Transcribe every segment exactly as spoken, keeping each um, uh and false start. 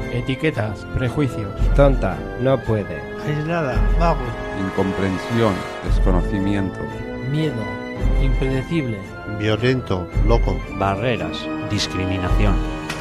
etiquetas, prejuicios. Tonta, no puede. Aislada, vago. Incomprensión, desconocimiento. Miedo, impredecible. Violento, loco. Barreras, discriminación.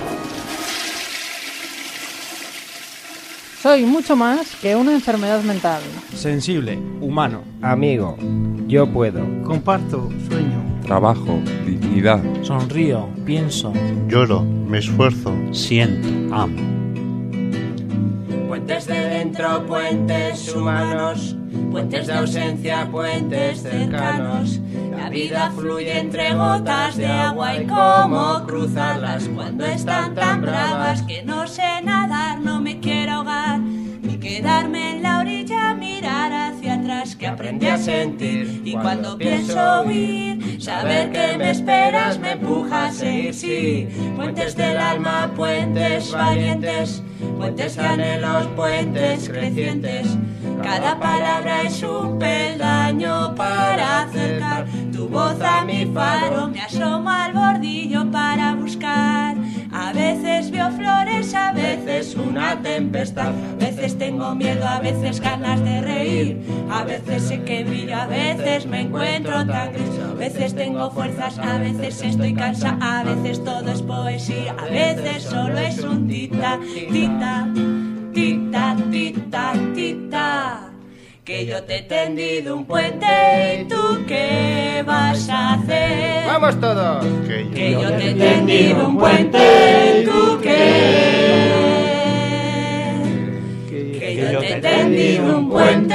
Soy mucho más que una enfermedad mental. Sensible, humano. Amigo, yo puedo. Comparto, sueño. Trabajo, dignidad. Sonrío, pienso. Lloro, me esfuerzo. Siento, amo. Puentes de dentro, puentes humanos. Puentes de ausencia, puentes cercanos. La vida fluye entre gotas de agua y cómo cruzarlas cuando están tan bravas que no sé nadar, no me quiero ahogar, ni quedarme en la orilla, mirar hacia atrás que aprendí a sentir. Y cuando pienso huir, saber que me esperas me empuja a seguir, sí. Puentes del alma, puentes valientes, puentes de anhelos, puentes crecientes. Cada palabra es un peldaño para acercar tu voz a mi faro. Me asomo al bordillo para buscar. A veces veo flores, a veces una tempestad. A veces tengo miedo, a veces ganas de reír. A veces sé que brillo, a veces me encuentro tan gris. A veces tengo fuerzas, a veces estoy cansada. A veces todo es poesía, a veces solo es un tita, tita. Tita, tita, tita, que yo te he tendido un puente y tú qué vas a hacer. ¡Vamos todos! Que yo, Que yo te he tendido un puente y tú qué. Que, que yo te he tendido un puente.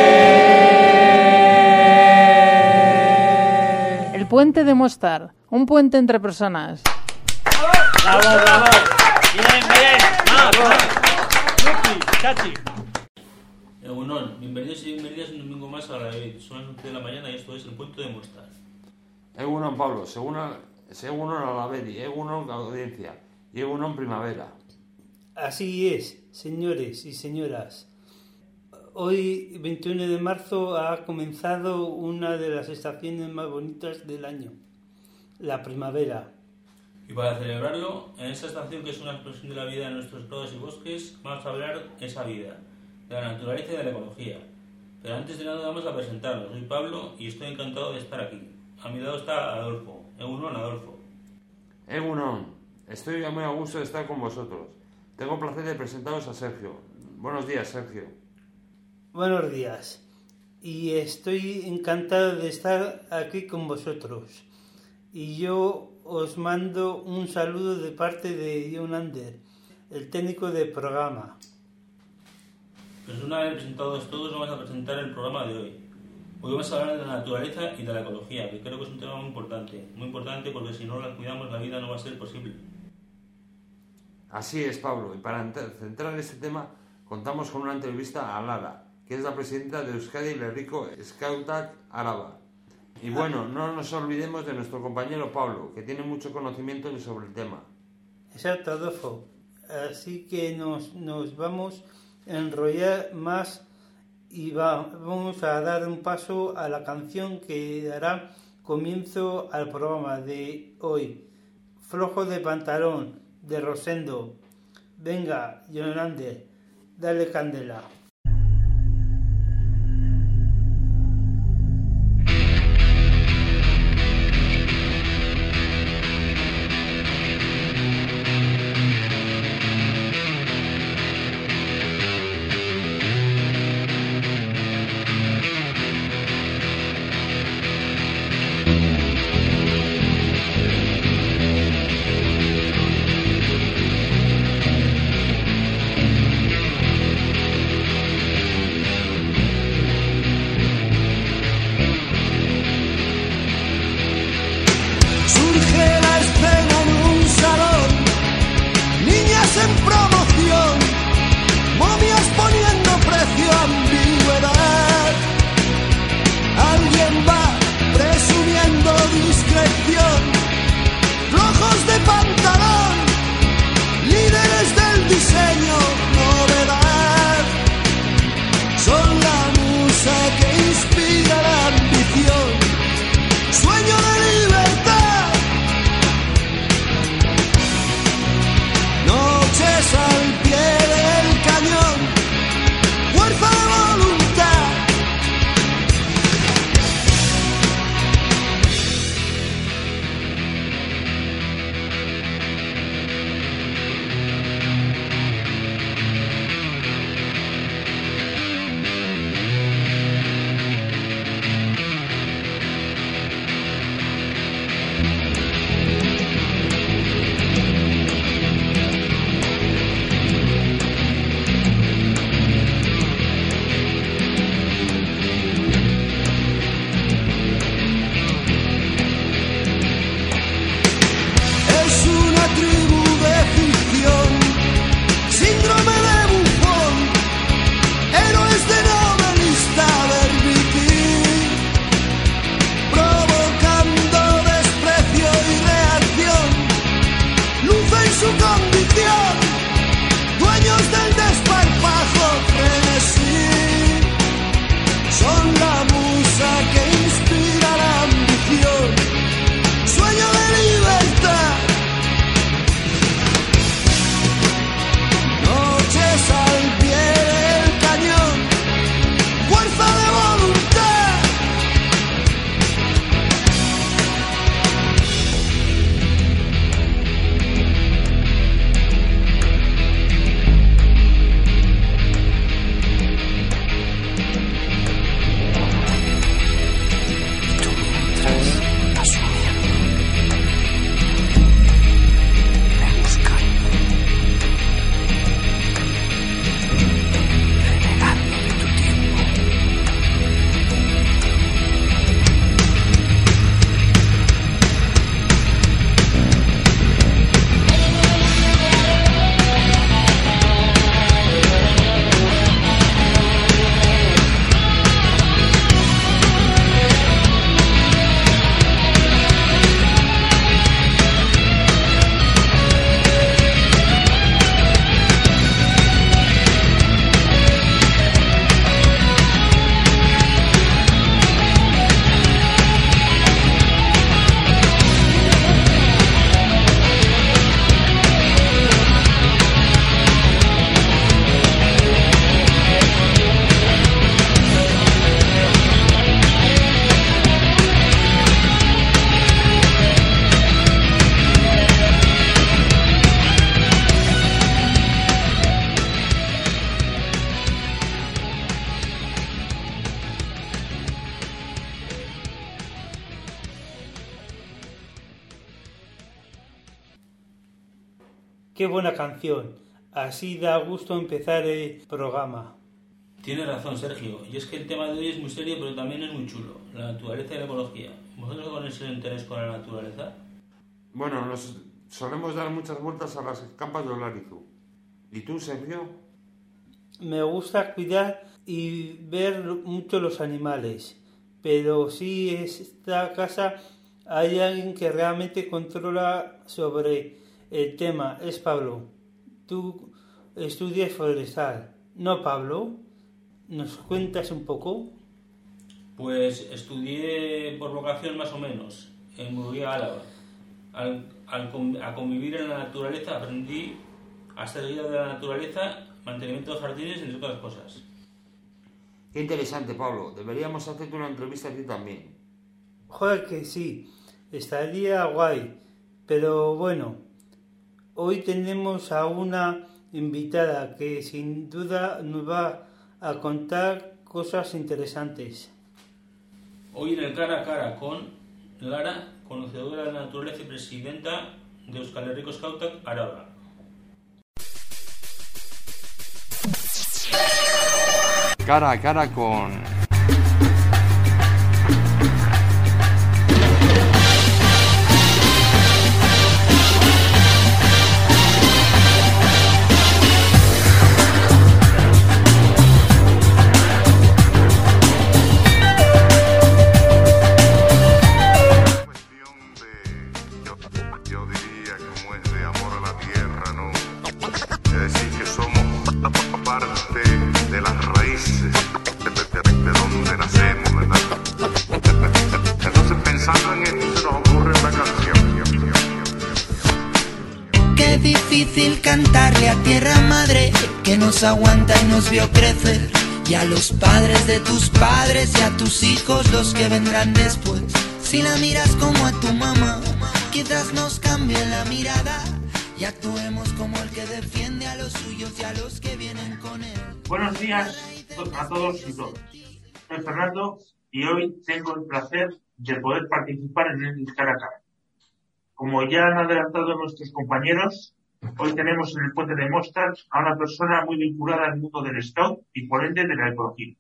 El puente de Mostar, un puente entre personas. ¡Bravo, bravo! ¡Bien, bien! ¡Bravo! ¡Chachi! Egunon, bienvenidos y bienvenidas un domingo más a la David. Son las once de la mañana y esto es el puente de Mostar. Egunon, Pablo, según Egunon a la Bedi, Egunon audiencia y Egunon primavera. Así es, señores y señoras. Hoy, veintiuno de marzo, ha comenzado una de las estaciones más bonitas del año, la primavera. Y para celebrarlo, en esta estación que es una expresión de la vida en nuestros prados y bosques, vamos a hablar de esa vida, de la naturaleza y de la ecología. Pero antes de nada vamos a presentarnos. Soy Pablo y estoy encantado de estar aquí. A mi lado está Adolfo. Egunon, Adolfo. Egunon, estoy muy a gusto de estar con vosotros. Tengo el placer de presentaros a Sergio. Buenos días, Sergio. Buenos días. Y estoy encantado de estar aquí con vosotros. Y yo os mando un saludo de parte de John Ander, el técnico del programa. Pues una vez presentados todos, vamos a presentar el programa de hoy. Hoy vamos a hablar de la naturaleza y de la ecología, que creo que es un tema muy importante. Muy importante porque si no la cuidamos, la vida no va a ser posible. Así es, Pablo. Y para centrar este tema, contamos con una entrevista a Lara, que es la presidenta de Euskadi Lerriko Skautak Araba. Y bueno, no nos olvidemos de nuestro compañero Pablo, que tiene mucho conocimiento sobre el tema. Exacto, Adolfo. Así que nos, nos vamos a enrollar más y va, vamos a dar un paso a la canción que dará comienzo al programa de hoy. Flojo de pantalón, de Rosendo. Venga, Yolande, dale candela. su condición, dueños del desparpajo frenesí, son la musa que inspira la ambición, sueño de libertad, noches al pie del cañón, fuerza de voluntad. Qué buena canción. Así da gusto empezar el programa. Tienes razón, Sergio. Y es que el tema de hoy es muy serio, pero también es muy chulo. La naturaleza y la ecología. ¿Vosotros ponéis el interés con la naturaleza? Bueno, nos solemos dar muchas vueltas a las campas de Olarizu. ¿Y tú, Sergio? Me gusta cuidar y ver mucho los animales. Pero si en esta casa hay alguien que realmente controla sobre el tema. Es Pablo. Tú estudias forestal, ¿no, Pablo? ¿Nos cuentas un poco? Pues estudié por vocación más o menos en Murguía, Álava. Al, al con, a convivir en la naturaleza aprendí a ser guía de la naturaleza, mantenimiento de jardines, entre otras cosas. Qué interesante, Pablo. Deberíamos hacerte una entrevista a ti también. Joder, que sí. Estaría guay. Pero bueno, hoy tenemos a una invitada que sin duda nos va a contar cosas interesantes. Hoy en el cara a cara con Lara, conocedora de la naturaleza y presidenta de Euskal Herriko Eskautak Araba. Cara a cara con... Difícil cantarle a tierra madre que nos aguanta y nos vio crecer, y a los padres de tus padres y a tus hijos los que vendrán después. Si la miras como a tu mamá, quizás nos cambie la mirada y actuemos como el que defiende a los suyos y a los que vienen con él. Buenos días a todos y todas. Soy Fernando y hoy tengo el placer de poder participar en el cara a cara. Como ya han adelantado nuestros compañeros, hoy tenemos en el puente de Mostras a una persona muy vinculada al mundo del scout y por ende de la ecología.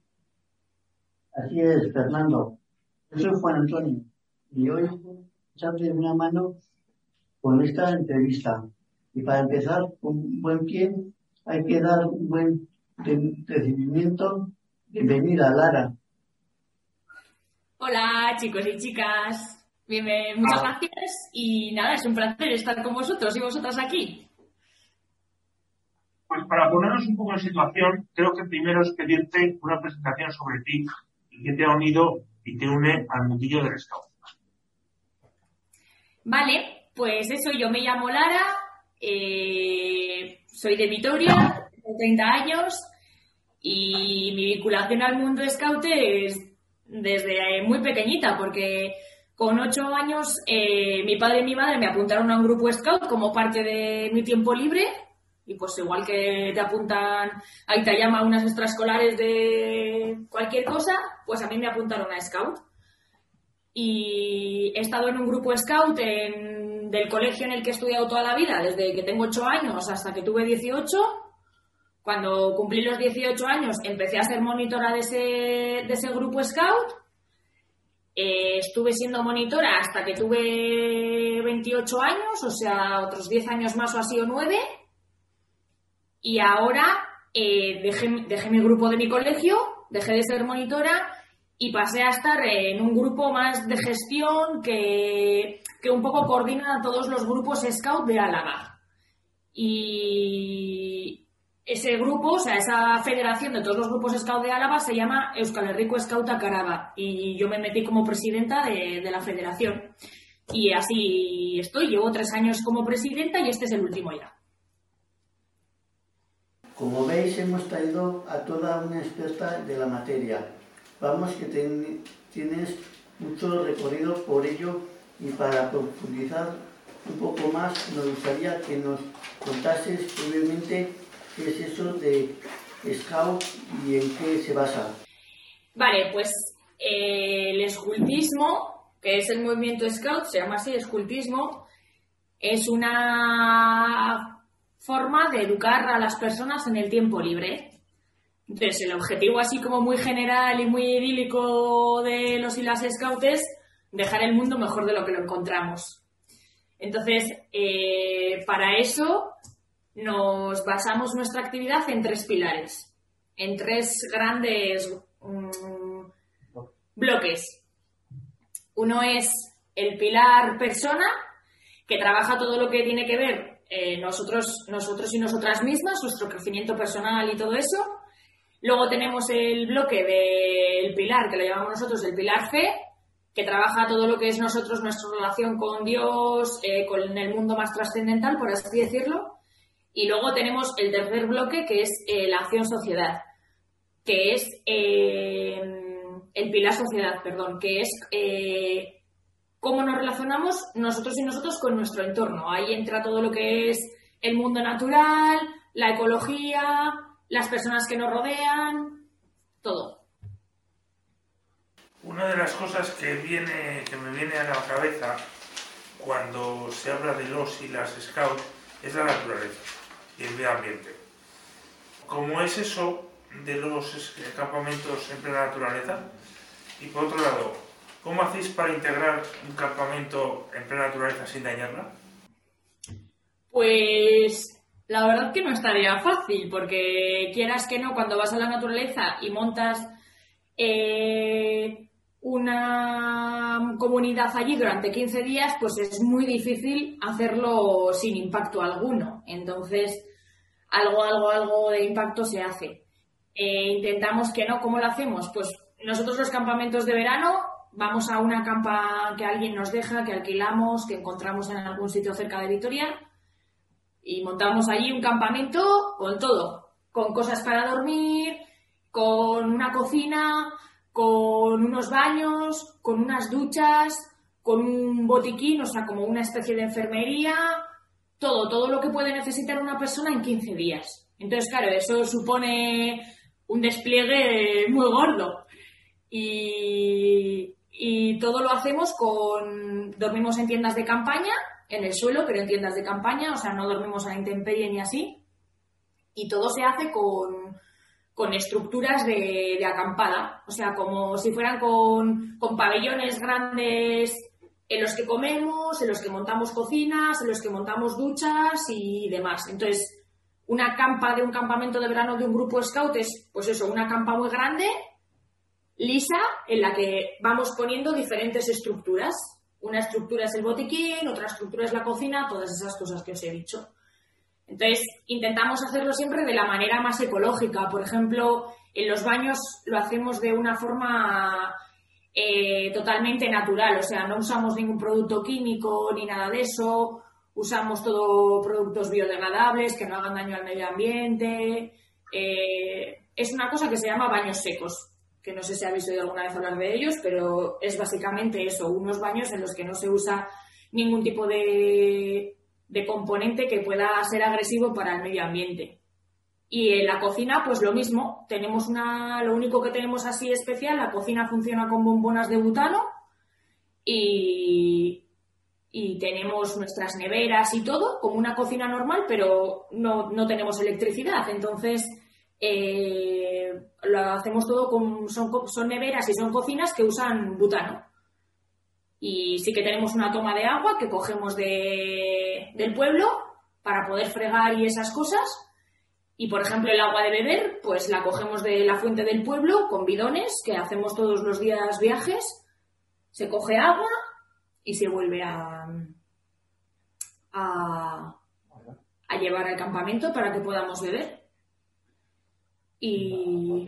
Así es, Fernando. Yo soy Juan Antonio y hoy echarle una mano con esta entrevista. Y para empezar, con un buen pie, hay que dar un buen recibimiento. Bienvenida, Lara. Hola, chicos y chicas. Bien, eh, muchas gracias y nada, es un placer estar con vosotros y vosotras aquí. Pues para ponernos un poco en situación, creo que primero es pedirte una presentación sobre ti y qué te ha unido y te une al mundillo del Scout. Vale, pues eso, yo me llamo Lara, eh, soy de Vitoria, tengo treinta años y mi vinculación al mundo Scout es desde muy pequeñita, porque con ocho años eh, mi padre y mi madre me apuntaron a un grupo Scout como parte de mi tiempo libre. Y pues igual que te apuntan a Itayama a unas extraescolares de cualquier cosa, pues a mí me apuntaron a Scout. Y he estado en un grupo Scout en, del colegio en el que he estudiado toda la vida, desde que tengo ocho años hasta que tuve dieciocho. Cuando cumplí los dieciocho años empecé a ser monitora de ese, de ese grupo Scout. Eh, estuve siendo monitora hasta que tuve veintiocho años, o sea, otros diez años más o así o nueve. Y ahora eh, dejé, dejé mi grupo de mi colegio, dejé de ser monitora y pasé a estar en un grupo más de gestión que, que un poco coordina a todos los grupos Scout de Álava. Y ese grupo, o sea, esa federación de todos los grupos Scout de Álava se llama Euskal Herriko Skautak Araba y yo me metí como presidenta de, de la federación. Y así estoy, llevo tres años como presidenta y este es el último ya. Como veis, hemos traído a toda una experta de la materia. Vamos que ten, tienes mucho recorrido por ello y para profundizar un poco más nos gustaría que nos contases brevemente qué es eso de Scout y en qué se basa. Vale, pues eh, el escultismo, que es el movimiento Scout, se llama así, escultismo, es una forma de educar a las personas en el tiempo libre. Entonces, el objetivo así como muy general y muy idílico de los y las Scouts es dejar el mundo mejor de lo que lo encontramos. Entonces, eh, para eso nos basamos nuestra actividad en tres pilares, en tres grandes um, bloques. Uno es el pilar persona, que trabaja todo lo que tiene que ver Eh, nosotros, nosotros y nosotras mismas, nuestro crecimiento personal y todo eso. Luego tenemos el bloque del pilar, que lo llamamos nosotros el pilar fe, que trabaja todo lo que es nosotros, nuestra relación con Dios, eh, con el mundo más trascendental, por así decirlo. Y luego tenemos el tercer bloque, que es eh, la acción sociedad, que es eh, el pilar sociedad, perdón, que es eh, cómo nos relacionamos nosotros y nosotros con nuestro entorno. Ahí entra todo lo que es el mundo natural, la ecología, las personas que nos rodean, todo. Una de las cosas que, viene, que me viene a la cabeza cuando se habla de los y las Scouts es la naturaleza y el medio ambiente. ¿Cómo es eso de los campamentos en plena naturaleza? Y por otro lado, ¿cómo hacéis para integrar un campamento en plena naturaleza sin dañarla? Pues la verdad que no estaría fácil, porque quieras que no, cuando vas a la naturaleza y montas eh, una comunidad allí durante quince días, pues es muy difícil hacerlo sin impacto alguno. Entonces, algo, algo, algo de impacto se hace. Eh, intentamos que no. ¿Cómo lo hacemos? Pues nosotros los campamentos de verano vamos a una campa que alguien nos deja, que alquilamos, que encontramos en algún sitio cerca de Vitoria y montamos allí un campamento con todo, con cosas para dormir, con una cocina, con unos baños, con unas duchas, con un botiquín, o sea, como una especie de enfermería, todo, todo lo que puede necesitar una persona en quince días. Entonces, claro, eso supone un despliegue muy gordo y... Y todo lo hacemos con... Dormimos en tiendas de campaña, en el suelo, pero en tiendas de campaña, o sea, no dormimos a la intemperie ni así. Y todo se hace con, con estructuras de, de acampada, o sea, como si fueran con, con pabellones grandes en los que comemos, en los que montamos cocinas, en los que montamos duchas y demás. Entonces, una campa de un campamento de verano de un grupo Scout es, pues eso, una campa muy grande, lisa, en la que vamos poniendo diferentes estructuras Una estructura es el botiquín, otra estructura es la cocina, todas esas cosas que os he dicho. Entonces, intentamos hacerlo siempre de la manera más ecológica. Por ejemplo, en los baños lo hacemos de una forma eh, totalmente natural. O sea, no usamos ningún producto químico ni nada de eso. Usamos todo productos biodegradables que no hagan daño al medio ambiente. Eh, es una cosa que se llama baños secos, que no sé si habéis oído alguna vez hablar de ellos, pero es básicamente eso, unos baños en los que no se usa ningún tipo de, de componente que pueda ser agresivo para el medio ambiente. Y en la cocina, pues lo mismo, tenemos una, lo único que tenemos así especial, la cocina funciona con bombonas de butano y, y tenemos nuestras neveras y todo, como una cocina normal, pero no, no tenemos electricidad, entonces eh, lo hacemos todo con, son, son neveras y son cocinas que usan butano. Y sí que tenemos una toma de agua que cogemos de, del pueblo para poder fregar y esas cosas. Y, por ejemplo, el agua de beber, pues la cogemos de la fuente del pueblo con bidones que hacemos todos los días viajes. Se coge agua y se vuelve a, a, a llevar al campamento para que podamos beber. Y,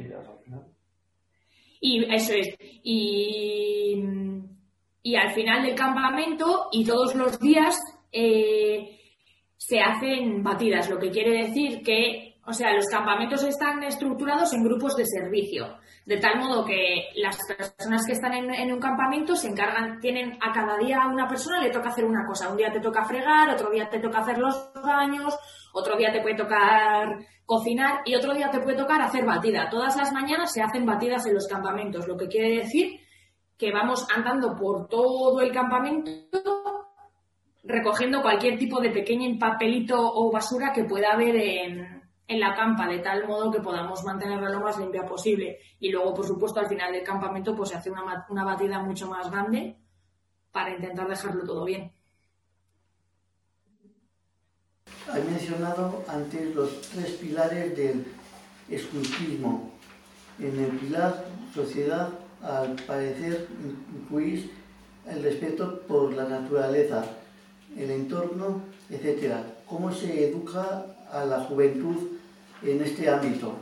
y eso es. Y, y al final del campamento y todos los días eh, se hacen batidas, lo que quiere decir que, o sea, los campamentos están estructurados en grupos de servicio, de tal modo que las personas que están en, en un campamento se encargan, tienen a cada día a una persona le toca hacer una cosa. Un día te toca fregar, otro día te toca hacer los baños, otro día te puede tocar cocinar y otro día te puede tocar hacer batida. Todas las mañanas se hacen batidas en los campamentos, lo que quiere decir que vamos andando por todo el campamento recogiendo cualquier tipo de pequeño papelito o basura que pueda haber en, en la campa, de tal modo que podamos mantenerla lo más limpia posible. Y luego, por supuesto, al final del campamento pues se hace una, una batida mucho más grande para intentar dejarlo todo bien. Has mencionado antes los tres pilares del escultismo. En el pilar sociedad, al parecer, incluís el respeto por la naturaleza, el entorno, etcétera. ¿Cómo se educa a la juventud en este ámbito?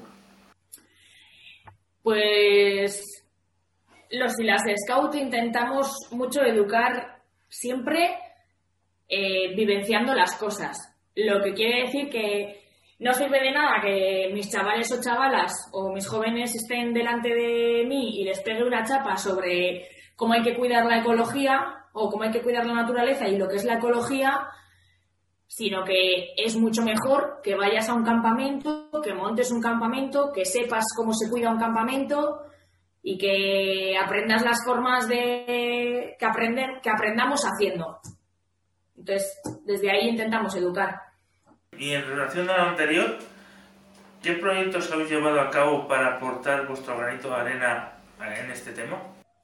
Pues los y las Scout intentamos mucho educar siempre eh, vivenciando las cosas. Lo que quiere decir que no sirve de nada que mis chavales o chavalas o mis jóvenes estén delante de mí y les pegue una chapa sobre cómo hay que cuidar la ecología o cómo hay que cuidar la naturaleza y lo que es la ecología, sino que es mucho mejor que vayas a un campamento, que montes un campamento, que sepas cómo se cuida un campamento y que aprendas las formas de que aprender, que aprendamos haciendo. Entonces, desde ahí intentamos educar. Y en relación a lo anterior, ¿qué proyectos habéis llevado a cabo para aportar vuestro granito de arena en este tema?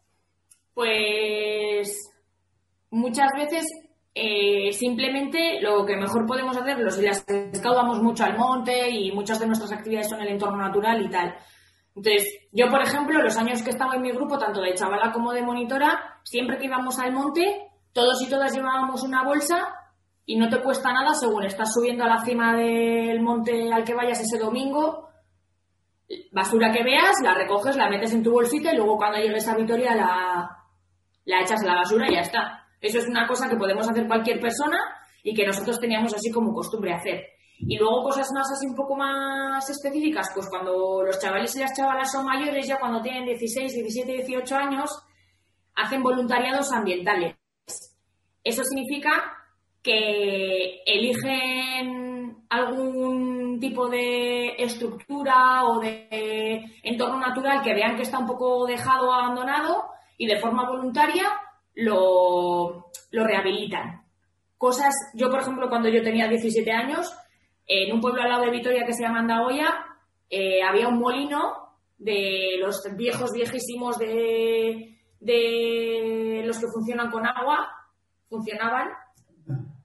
Pues muchas veces eh, simplemente lo que mejor podemos hacer, los y las Scout vamos mucho al monte y muchas de nuestras actividades son en el entorno natural y tal. Entonces, yo, por ejemplo, los años que estaba en mi grupo, tanto de chavala como de monitora, siempre que íbamos al monte, todos y todas llevábamos una bolsa y no te cuesta nada según estás subiendo a la cima del monte al que vayas ese domingo. Basura que veas, la recoges, la metes en tu bolsita y luego cuando llegues a Vitoria la, la echas a la basura y ya está. Eso es una cosa que podemos hacer cualquier persona y que nosotros teníamos así como costumbre hacer. Y luego cosas más así un poco más específicas, pues cuando los chavales y las chavalas son mayores, ya cuando tienen dieciséis, diecisiete, dieciocho años, hacen voluntariados ambientales. Eso significa que eligen algún tipo de estructura o de entorno natural que vean que está un poco dejado o abandonado y de forma voluntaria lo, lo rehabilitan. Cosas, yo por ejemplo cuando yo tenía diecisiete años, en un pueblo al lado de Vitoria que se llama Andaoya, eh, había un molino de los viejos, viejísimos de, de los que funcionan con agua, funcionaban,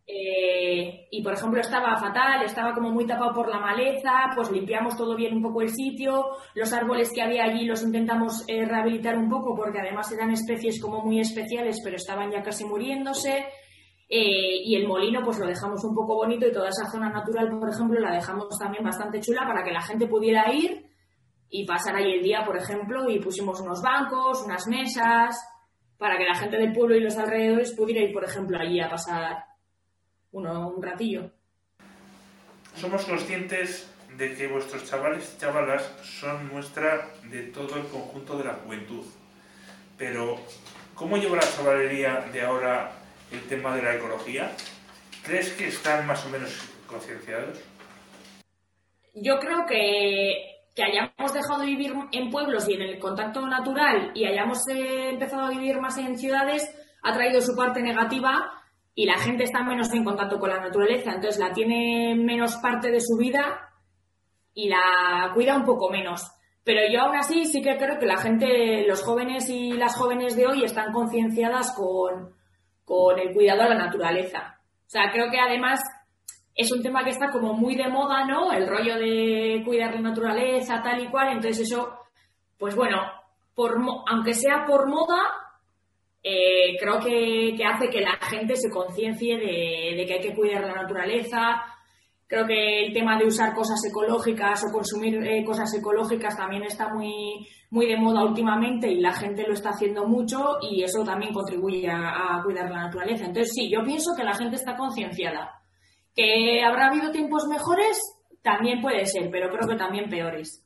Eh, y por ejemplo estaba fatal, estaba como muy tapado por la maleza, pues limpiamos todo bien un poco el sitio, los árboles que había allí los intentamos eh, rehabilitar un poco porque además eran especies como muy especiales pero estaban ya casi muriéndose. Eh, y el molino pues lo dejamos un poco bonito y toda esa zona natural, por ejemplo, la dejamos también bastante chula para que la gente pudiera ir y pasar ahí el día, por ejemplo, y pusimos unos bancos, unas mesas, para que la gente del pueblo y los alrededores pudiera ir, por ejemplo, allí a pasar uno, un ratillo. Somos conscientes de que vuestros chavales y chavalas son muestra de todo el conjunto de la juventud. Pero, ¿cómo lleva la chavalería de ahora el tema de la ecología? ¿Crees que están más o menos concienciados? Yo creo que, que hayamos dejado de vivir en pueblos y en el contacto natural y hayamos eh, empezado a vivir más en ciudades ha traído su parte negativa y la gente está menos en contacto con la naturaleza, entonces la tiene menos parte de su vida y la cuida un poco menos. Pero yo aún así sí que creo que la gente, los jóvenes y las jóvenes de hoy están concienciadas con, con el cuidado a la naturaleza. O sea, creo que además es un tema que está como muy de moda, ¿no? El rollo de cuidar la naturaleza, tal y cual. Entonces eso, pues bueno, por, aunque sea por moda, eh, creo que, que hace que la gente se conciencie de, de que hay que cuidar la naturaleza. Creo que el tema de usar cosas ecológicas o consumir eh, cosas ecológicas también está muy, muy de moda últimamente y la gente lo está haciendo mucho y eso también contribuye a, a cuidar la naturaleza. Entonces sí, yo pienso que la gente está concienciada. ¿Que habrá habido tiempos mejores? También puede ser, pero creo que también peores.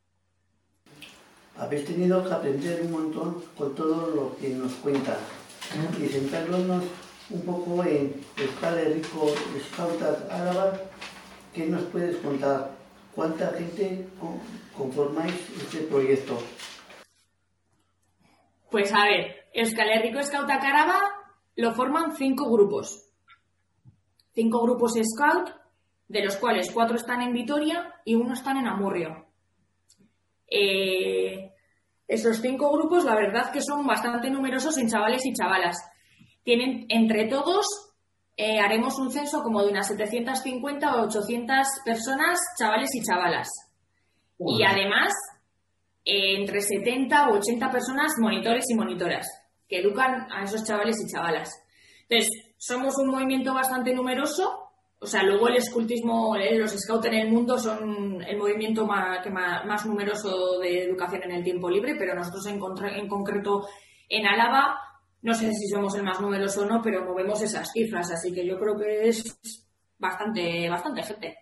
Habéis tenido que aprender un montón con todo lo que nos cuentas y centrarnos un poco en Euskal Herriko Scoutak Araba. ¿Qué nos puedes contar? ¿Cuánta gente conformáis este proyecto? Pues a ver, Euskal Herriko Scoutak Araba lo forman cinco grupos. Cinco grupos scout, de los cuales cuatro están en Vitoria y uno están en Amurrio. Eh, esos cinco grupos, la verdad que son bastante numerosos en chavales y chavalas. Tienen, entre todos, eh, haremos un censo como de unas setecientas cincuenta o ochocientas personas, chavales y chavalas. Uh-huh. Y además, eh, entre setenta o ochenta personas, monitores y monitoras, que educan a esos chavales y chavalas. Entonces, somos un movimiento bastante numeroso, o sea, luego el escultismo, los scouts en el mundo son el movimiento más, que más, más numeroso de educación en el tiempo libre, pero nosotros en, contra, en concreto en Álava, no sé si somos el más numeroso o no, pero movemos esas cifras, así que yo creo que es bastante, bastante gente.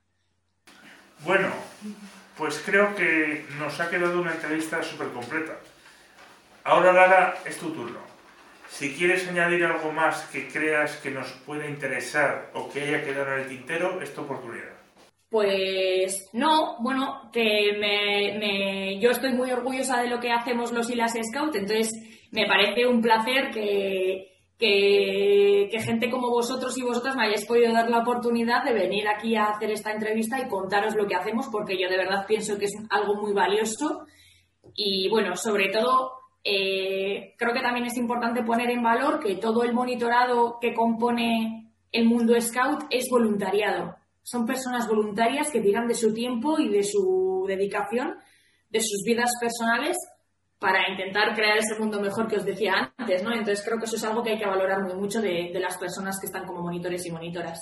Bueno, pues creo que nos ha quedado una entrevista súper completa. Ahora, Lara, es tu turno. Si quieres añadir algo más que creas que nos pueda interesar o que haya quedado en el tintero, es tu oportunidad. Pues no, bueno, que me, me, yo estoy muy orgullosa de lo que hacemos los y las Scout, entonces me parece un placer que, que, que gente como vosotros y vosotras me hayáis podido dar la oportunidad de venir aquí a hacer esta entrevista y contaros lo que hacemos, porque yo de verdad pienso que es algo muy valioso y bueno, sobre todo Eh, creo que también es importante poner en valor que todo el monitorado que compone el mundo scout es voluntariado. Son personas voluntarias que tiran de su tiempo y de su dedicación, de sus vidas personales, para intentar crear ese mundo mejor que os decía antes, ¿no? Entonces creo que eso es algo que hay que valorar muy mucho de, de las personas que están como monitores y monitoras.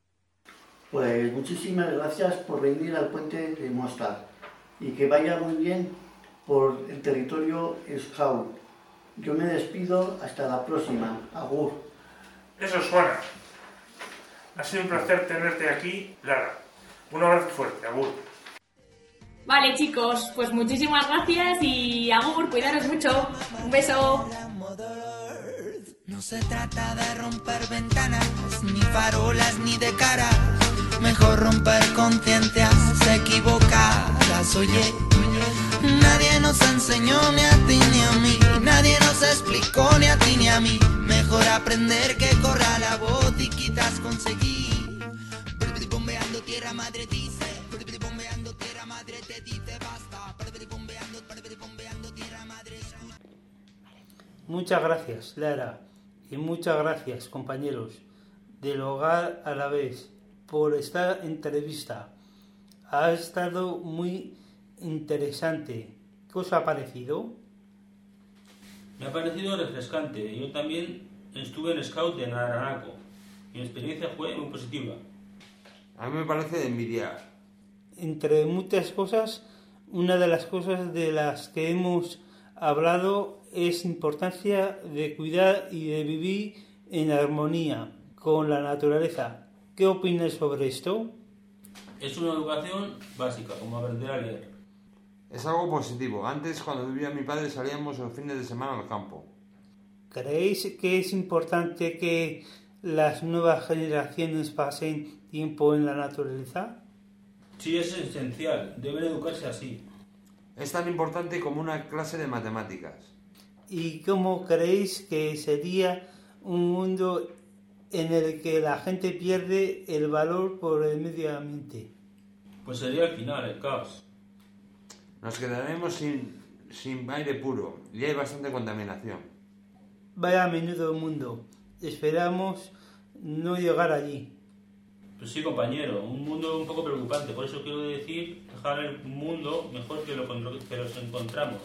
Pues muchísimas gracias por venir al puente de Mostar y que vaya muy bien por el territorio Scout. Yo me despido hasta la próxima. Agur. Eso es, Juana. Ha sido un placer tenerte aquí, Lara. Un abrazo fuerte. Agur. Vale, chicos, pues muchísimas gracias y agur, cuidaros mucho. Un beso. No se trata de romper ventanas, ni farolas, ni de cara. Mejor romper conciencias equivocadas, oye. Nadie nos enseñó ni a ti ni a mí, nadie nos explicó ni a ti ni a mí. Mejor aprender que corra la voz y quizás conseguir. Bombeando tierra madre dice, bombeando tierra madre te dice basta. Bombeando, bombeando tierra madre escucha. Muchas gracias, Lara, y muchas gracias, compañeros del Hogar Alavés, por esta entrevista. Ha estado muy interesante. ¿Qué os ha parecido? Me ha parecido refrescante. Yo también estuve en Scout en Aranaco. Mi experiencia fue muy positiva. A mí me parece de envidiar. Entre muchas cosas, una de las cosas de las que hemos hablado es la importancia de cuidar y de vivir en armonía con la naturaleza. ¿Qué opinas sobre esto? Es una educación básica, como aprender a leer. Es algo positivo. Antes, cuando vivía mi padre, salíamos los fines de semana al campo. ¿Creéis que es importante que las nuevas generaciones pasen tiempo en la naturaleza? Sí, es esencial. Deben educarse así. Es tan importante como una clase de matemáticas. ¿Y cómo creéis que sería un mundo en el que la gente pierde el valor por el medio ambiente? Pues sería el final, el caos. Nos quedaremos sin, sin aire puro y hay bastante contaminación. Vaya menudo mundo. Esperamos no llegar allí. Pues sí, compañero, un mundo un poco preocupante. Por eso quiero decir dejar el mundo mejor que lo que los encontramos.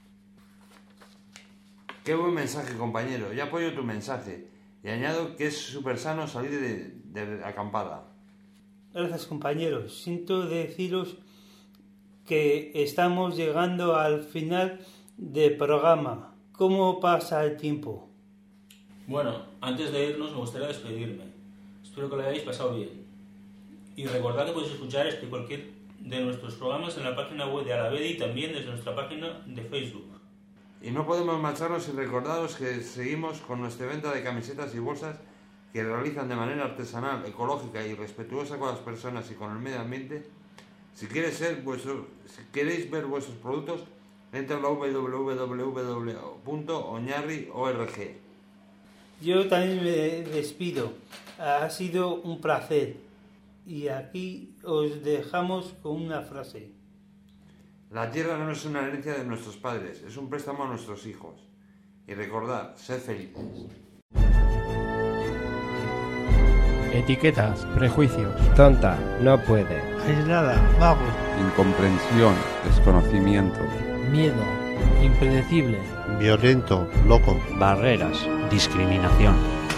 Qué buen mensaje, compañero. Yo apoyo tu mensaje y añado que es súper sano salir de, de acampada. Gracias, compañeros. Siento deciros que estamos llegando al final del programa. ¿Cómo pasa el tiempo? Bueno, antes de irnos me gustaría despedirme. Espero que lo hayáis pasado bien. Y recordad que podéis escuchar este y cualquier de nuestros programas en la página web de Alavedi y también desde nuestra página de Facebook. Y no podemos marcharnos sin recordaros que seguimos con nuestra venta de camisetas y bolsas que realizan de manera artesanal, ecológica y respetuosa con las personas y con el medio ambiente. Si queréis, ser vuestro, si queréis ver vuestros productos, entra a doble u doble u doble u punto oñarri punto org. Yo también me despido. Ha sido un placer. Y aquí os dejamos con una frase. La tierra no es una herencia de nuestros padres, es un préstamo a nuestros hijos. Y recordad, sed felices. Etiquetas, prejuicios. Tonta, no puede. Aislada, vago. Incomprensión, desconocimiento. Miedo, impredecible. Violento, loco. Barreras, discriminación.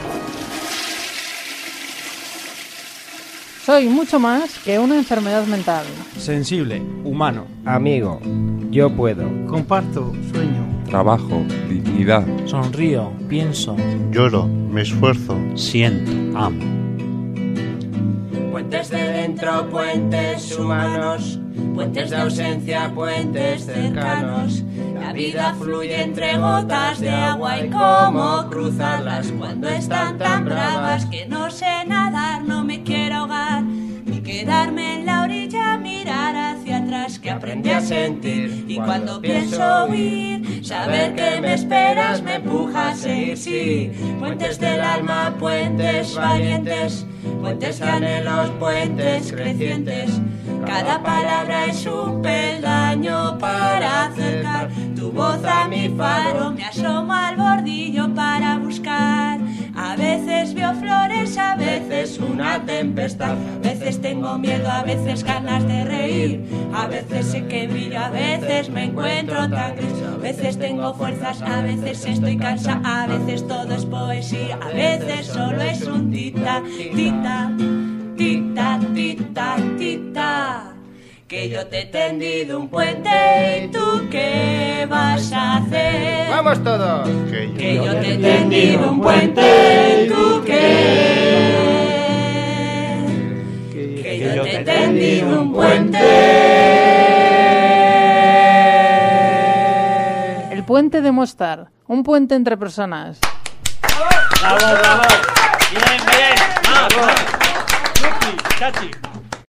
Soy mucho más que una enfermedad mental. Sensible, humano. Amigo, yo puedo. Comparto, sueño. Trabajo, dignidad. Sonrío, pienso. Lloro, me esfuerzo. Siento, amo. Puentes de dentro, puentes humanos, puentes de ausencia, puentes cercanos. La vida fluye entre gotas de agua y cómo cruzarlas cuando están tan bravas que no sé nadar, no me quiero ahogar, ni quedarme en la orilla, mirar hacia atrás que aprendí a sentir. Y cuando pienso huir, saber que me esperas me empuja a seguir, sí. Puentes del alma, puentes valientes, puentes de anhelos, puentes crecientes. Cada palabra es un peldaño para acercar tu voz a mi faro. Me asomo al bordillo para buscar. A veces veo flores, a veces una tempestad. A veces tengo miedo, a veces ganas de reír. A veces sé que brillo, a veces me encuentro tan gris. A veces tengo fuerzas, a veces estoy cansada. A veces todo es poesía, a veces solo es un tita, tita, tita, tita, tita. Que yo te he tendido un puente y tú qué vas a hacer. ¡Vamos todos! Que, que yo te he tendido un puente y tú qué. Que, que yo te he tendido un puente. El puente de Mostar, un puente entre personas. ¡Bravo, bravo!